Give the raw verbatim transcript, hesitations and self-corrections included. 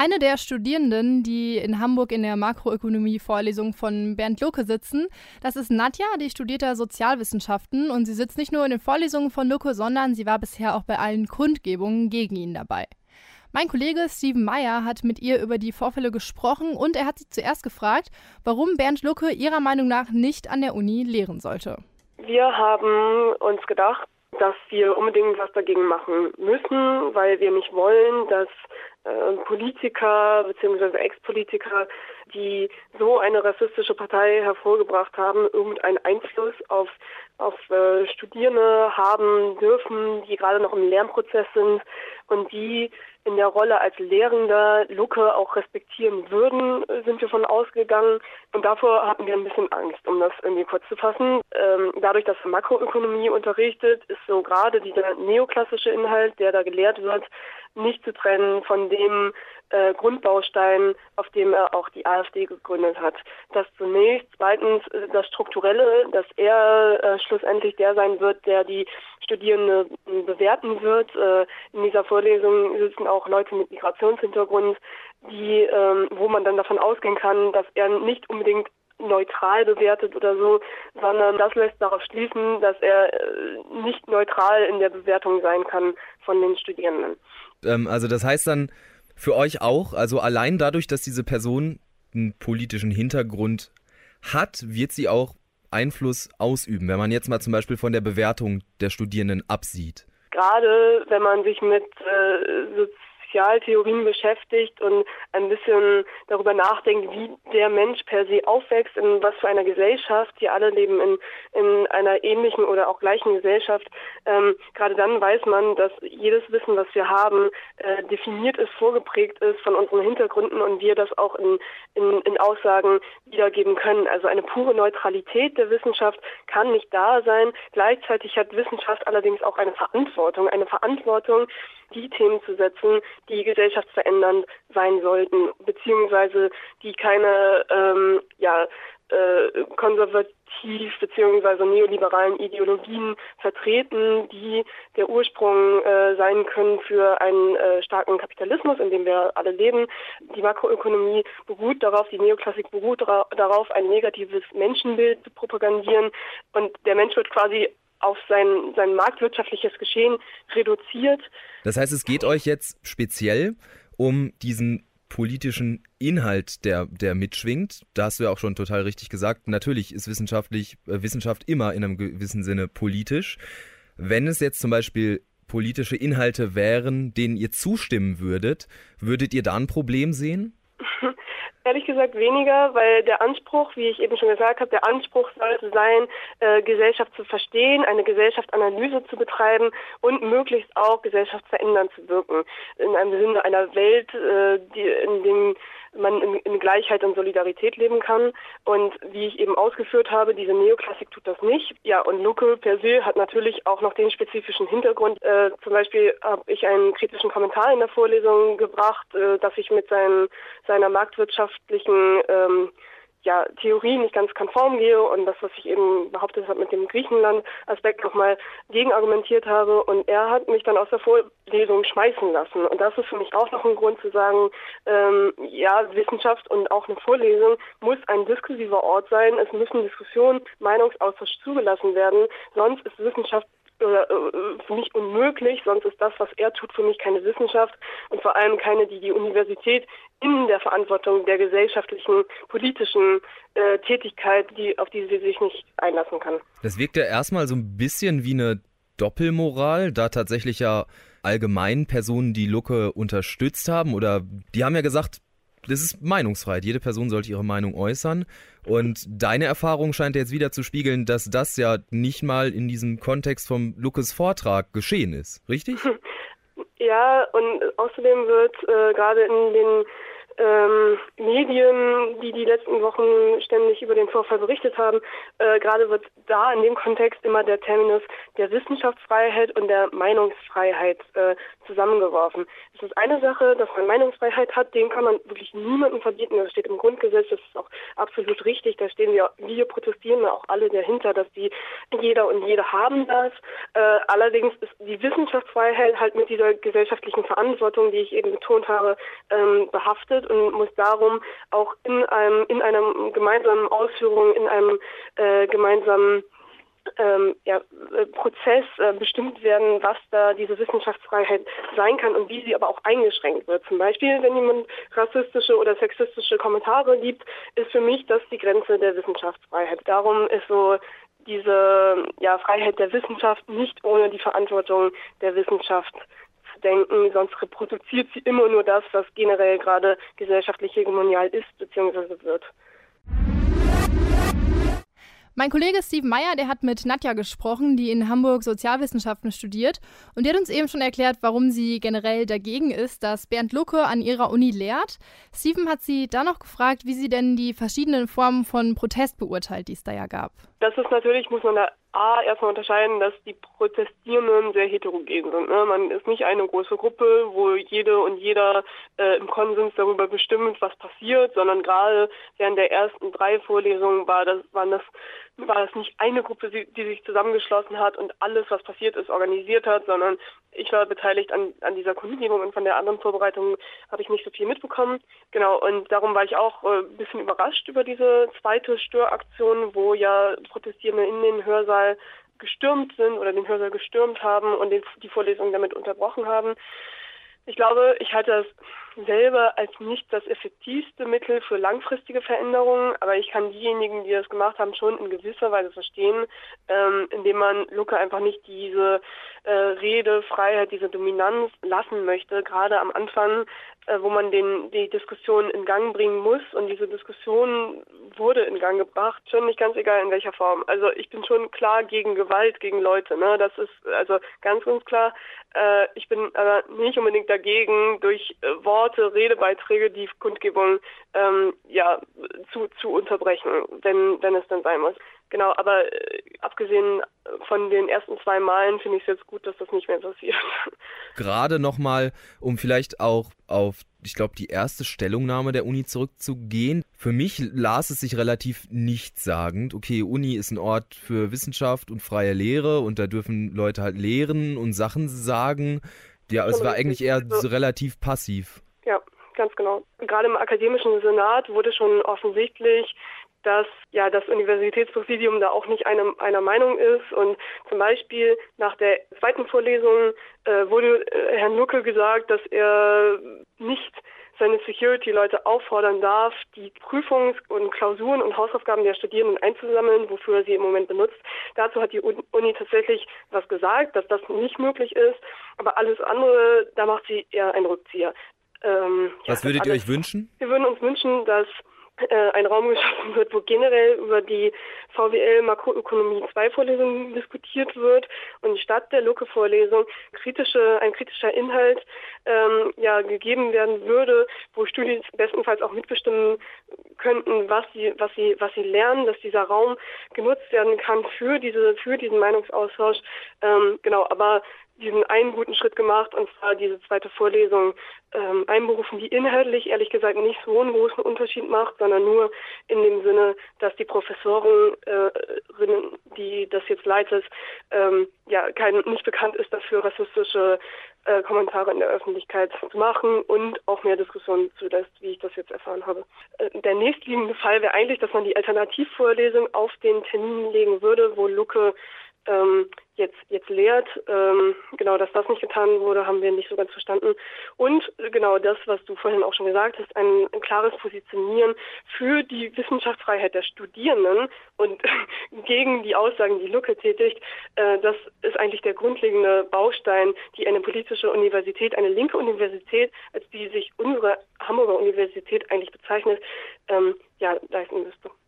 Eine der Studierenden, die in Hamburg in der Makroökonomie-Vorlesung von Bernd Lucke sitzen, das ist Nadja, die studiert da Sozialwissenschaften und sie sitzt nicht nur in den Vorlesungen von Lucke, sondern sie war bisher auch bei allen Kundgebungen gegen ihn dabei. Mein Kollege Steven Meyer hat mit ihr über die Vorfälle gesprochen und er hat sie zuerst gefragt, warum Bernd Lucke ihrer Meinung nach nicht an der Uni lehren sollte. Wir haben uns gedacht, dass wir unbedingt was dagegen machen müssen, weil wir nicht wollen, dass äh, Politiker bzw. Ex-Politiker, die so eine rassistische Partei hervorgebracht haben, irgendeinen Einfluss auf auf äh, Studierende haben dürfen, die gerade noch im Lernprozess sind und die in der Rolle als Lehrender Lucke auch respektieren würden, sind wir von ausgegangen. Und davor hatten wir ein bisschen Angst, um das irgendwie kurz zu fassen. Ähm, dadurch, dass er Makroökonomie unterrichtet, ist so gerade dieser neoklassische Inhalt, der da gelehrt wird, nicht zu trennen von dem äh, Grundbaustein, auf dem er auch die AfD gegründet hat. Das zunächst. Zweitens äh, das Strukturelle, dass er äh, schlussendlich der sein wird, der die Studierende äh, bewerten wird. Äh, in dieser Vorlesung sitzen auch Leute mit Migrationshintergrund, die, ähm, wo man dann davon ausgehen kann, dass er nicht unbedingt neutral bewertet oder so, sondern das lässt darauf schließen, dass er äh, nicht neutral in der Bewertung sein kann von den Studierenden. Ähm, also das heißt dann für euch auch, also allein dadurch, dass diese Person einen politischen Hintergrund hat, wird sie auch Einfluss ausüben, wenn man jetzt mal zum Beispiel von der Bewertung der Studierenden absieht? Gerade wenn man sich mit äh, Sozialtheorien beschäftigt und ein bisschen darüber nachdenkt, wie der Mensch per se aufwächst, in was für einer Gesellschaft, wir alle leben in, in einer ähnlichen oder auch gleichen Gesellschaft, ähm, gerade dann weiß man, dass jedes Wissen, was wir haben, äh, definiert ist, vorgeprägt ist von unseren Hintergründen und wir das auch in, in, in Aussagen wiedergeben können. Also eine pure Neutralität der Wissenschaft kann nicht da sein. Gleichzeitig hat Wissenschaft allerdings auch eine Verantwortung, eine Verantwortung, die Themen zu setzen, die gesellschaftsverändernd sein sollten, beziehungsweise die keine ähm, ja, äh, konservativ beziehungsweise neoliberalen Ideologien vertreten, die der Ursprung äh, sein können für einen äh, starken Kapitalismus, in dem wir alle leben. Die Makroökonomie beruht darauf, die Neoklassik beruht dara- darauf, ein negatives Menschenbild zu propagandieren und der Mensch wird quasi auf sein, sein marktwirtschaftliches Geschehen reduziert. Das heißt, es geht euch jetzt speziell um diesen politischen Inhalt, der, der mitschwingt. Da hast du ja auch schon total richtig gesagt. Natürlich ist wissenschaftlich, äh, Wissenschaft immer in einem gewissen Sinne politisch. Wenn es jetzt zum Beispiel politische Inhalte wären, denen ihr zustimmen würdet, würdet ihr da ein Problem sehen? Ehrlich gesagt weniger, weil der Anspruch, wie ich eben schon gesagt habe, der Anspruch sollte sein, äh, Gesellschaft zu verstehen, eine Gesellschaftsanalyse zu betreiben und möglichst auch gesellschaftsverändernd zu wirken. In einem Sinne einer Welt, äh, die, in dem man in, in Gleichheit und Solidarität leben kann. Und wie ich eben ausgeführt habe, diese Neoklassik tut das nicht. Ja, und Lucke per se hat natürlich auch noch den spezifischen Hintergrund. Äh, zum Beispiel habe ich einen kritischen Kommentar in der Vorlesung gebracht, äh, dass ich mit seinen, seiner marktwirtschaftlichen ähm, ja, Theorie nicht ganz konform gehe und das, was ich eben behauptet habe mit dem Griechenland-Aspekt nochmal gegenargumentiert habe und er hat mich dann aus der Vorlesung schmeißen lassen und das ist für mich auch noch ein Grund zu sagen, ähm, ja, Wissenschaft und auch eine Vorlesung muss ein diskursiver Ort sein, es müssen Diskussionen, Meinungsaustausch zugelassen werden, sonst ist Wissenschaft oder äh, für mich unmöglich, sonst ist das, was er tut, für mich keine Wissenschaft und vor allem keine, die die Universität in der Verantwortung der gesellschaftlichen, politischen äh, Tätigkeit, die, auf die sie sich nicht einlassen kann. Das wirkt ja erstmal so ein bisschen wie eine Doppelmoral, da tatsächlich ja allgemein Personen, die Lucke unterstützt haben oder die haben ja gesagt, das ist Meinungsfreiheit. Jede Person sollte ihre Meinung äußern. Und deine Erfahrung scheint jetzt wieder zu spiegeln, dass das ja nicht mal in diesem Kontext vom Luckes Vortrag geschehen ist. Richtig? Ja, und außerdem wird äh, gerade in den ähm, Medien, die die letzten Wochen ständig über den Vorfall berichtet haben. Äh, gerade wird da in dem Kontext immer der Terminus der Wissenschaftsfreiheit und der Meinungsfreiheit äh, zusammengeworfen. Es ist eine Sache, dass man Meinungsfreiheit hat, dem kann man wirklich niemandem verbieten. Das steht im Grundgesetz, das ist auch absolut richtig. Da stehen wir, wir protestieren auch alle dahinter, dass die jeder und jede haben darf. Äh, allerdings ist die Wissenschaftsfreiheit halt mit dieser gesellschaftlichen Verantwortung, die ich eben betont habe, ähm, behaftet und muss darum auch in einem in einer gemeinsamen Ausführung, in einem äh, gemeinsamen ähm, ja, äh, Prozess äh, bestimmt werden, was da diese Wissenschaftsfreiheit sein kann und wie sie aber auch eingeschränkt wird. Zum Beispiel, wenn jemand rassistische oder sexistische Kommentare gibt, ist für mich das die Grenze der Wissenschaftsfreiheit. Darum ist so diese ja, Freiheit der Wissenschaft nicht ohne die Verantwortung der Wissenschaft zu denken, sonst reproduziert sie immer nur das, was generell gerade gesellschaftlich hegemonial ist bzw. wird. Mein Kollege Steven Meyer, der hat mit Nadja gesprochen, die in Hamburg Sozialwissenschaften studiert. Und die hat uns eben schon erklärt, warum sie generell dagegen ist, dass Bernd Lucke an ihrer Uni lehrt. Steven hat sie dann noch gefragt, wie sie denn die verschiedenen Formen von Protest beurteilt, die es da ja gab. Das ist natürlich, muss man da A, erstmal unterscheiden, dass die Protestierenden sehr heterogen sind. Ne? Man ist nicht eine große Gruppe, wo jede und jeder äh, im Konsens darüber bestimmt, was passiert, sondern gerade während der ersten drei Vorlesungen war das, waren das, war das nicht eine Gruppe, die, die sich zusammengeschlossen hat und alles, was passiert ist, organisiert hat, sondern ich war beteiligt an, an dieser Kundgebung und von der anderen Vorbereitung habe ich nicht so viel mitbekommen. Genau, und darum war ich auch äh, ein bisschen überrascht über diese zweite Störaktion, wo ja Protestierende in den Hörsaal gestürmt sind oder den Hörsaal gestürmt haben und den, die Vorlesung damit unterbrochen haben. Ich glaube, ich halte das selber als nicht das effektivste Mittel für langfristige Veränderungen, aber ich kann diejenigen, die das gemacht haben, schon in gewisser Weise verstehen, ähm, indem man Lucke einfach nicht diese äh, Redefreiheit, diese Dominanz lassen möchte, gerade am Anfang, äh, wo man den die Diskussion in Gang bringen muss, und diese Diskussion wurde in Gang gebracht, schon nicht ganz egal in welcher Form. Also ich bin schon klar gegen Gewalt, gegen Leute, ne? Das ist also ganz, ganz klar. Äh, ich bin aber nicht unbedingt dagegen, durch äh, Worte, Redebeiträge die Kundgebung ähm, ja zu zu unterbrechen, wenn wenn es dann sein muss. Genau, aber äh, abgesehen von den ersten zwei Malen finde ich es jetzt gut, dass das nicht mehr passiert. Gerade nochmal, um vielleicht auch auf, ich glaube, die erste Stellungnahme der Uni zurückzugehen. Für mich las es sich relativ nichtssagend. Okay, Uni ist ein Ort für Wissenschaft und freie Lehre und da dürfen Leute halt lehren und Sachen sagen. Ja, es war eigentlich eher so relativ passiv. Ja, ganz genau. Gerade im akademischen Senat wurde schon offensichtlich, dass ja das Universitätspräsidium da auch nicht einer, einer Meinung ist. Und zum Beispiel nach der zweiten Vorlesung äh, wurde äh, Herrn Lucke gesagt, dass er nicht seine Security-Leute auffordern darf, die Prüfungs- und Klausuren und Hausaufgaben der Studierenden einzusammeln, wofür er sie im Moment benutzt. Dazu hat die Uni tatsächlich was gesagt, dass das nicht möglich ist. Aber alles andere, da macht sie eher einen Rückzieher. Ähm, was ja, würdet ihr alles, euch wünschen? Wir würden uns wünschen, dass ein Raum geschaffen wird, wo generell über die V W L Makroökonomie zwei Vorlesungen diskutiert wird und statt der Lucke-Vorlesung kritische, ein kritischer Inhalt ähm, ja gegeben werden würde, wo Studis bestenfalls auch mitbestimmen könnten, was sie, was sie, was sie lernen, dass dieser Raum genutzt werden kann für diese, für diesen Meinungsaustausch. Ähm, genau, aber diesen einen guten Schritt gemacht, und zwar diese zweite Vorlesung ähm, einberufen, die inhaltlich ehrlich gesagt nicht so einen großen Unterschied macht, sondern nur in dem Sinne, dass die Professorin, äh, die das jetzt leitet, ähm, ja kein nicht bekannt ist dafür, rassistische äh, Kommentare in der Öffentlichkeit zu machen und auch mehr Diskussionen zulässt, wie ich das jetzt erfahren habe. Äh, der nächstliegende Fall wäre eigentlich, dass man die Alternativvorlesung auf den Termin legen würde, wo Lucke ähm, jetzt jetzt lehrt. Ähm, genau, dass das nicht getan wurde, haben wir nicht so ganz verstanden. Und genau das, was du vorhin auch schon gesagt hast, ein, ein klares Positionieren für die Wissenschaftsfreiheit der Studierenden und gegen die Aussagen, die Lucke tätigt, äh, das ist eigentlich der grundlegende Baustein, die eine politische Universität, eine linke Universität, als die sich unsere Hamburger Universität eigentlich bezeichnet, ähm, ja, leisten müsste.